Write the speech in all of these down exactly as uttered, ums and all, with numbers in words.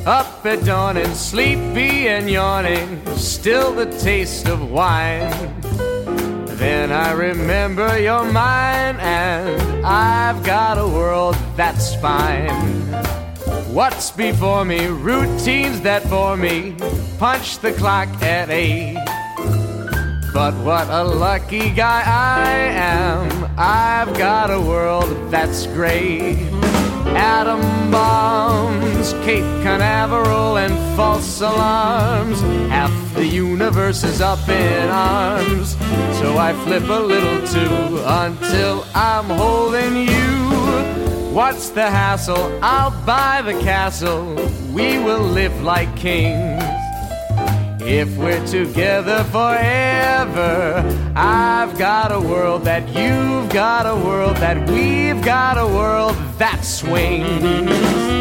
Up at dawn and sleepy and yawning, still the taste of wine. Then I remember you're mine, and I've got a world that's fine. What's before me? Routines that bore me. Punch the clock at eight. But what a lucky guy I am. I've got a world that's great. Atom bombs, Cape Canaveral, and false alarms. Half the universe is up in arms. So I flip a little too until I'm holding you. What's the hassle? I'll buy the castle. We will live like kings. If we're together forever, I've got a world that you've got a world that we've got a world that swings.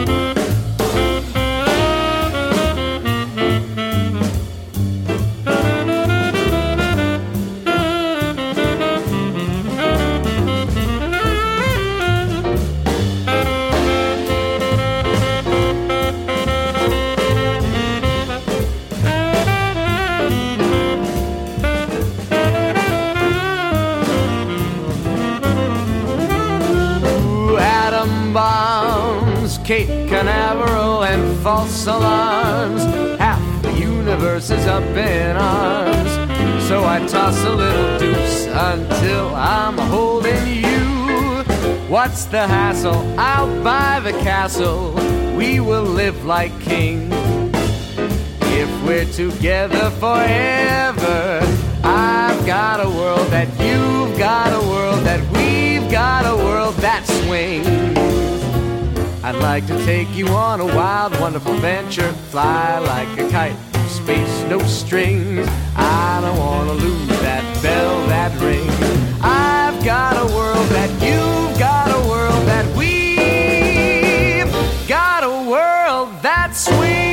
Bombs, Cape Canaveral, and false alarms. Half the universe is up in arms. So I toss a little deuce until I'm holding you. What's the hassle? I'll buy the castle. We will live like kings. If we're together forever, I've got a world that you've got a world that we've got a world that swings. I'd like to take you on a wild, wonderful venture. Fly like a kite, space, no strings. I don't want to lose that bell, that ring. I've got a world that you've got a world that we've got a world that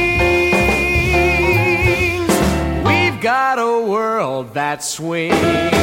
swings. We've got a world that swings.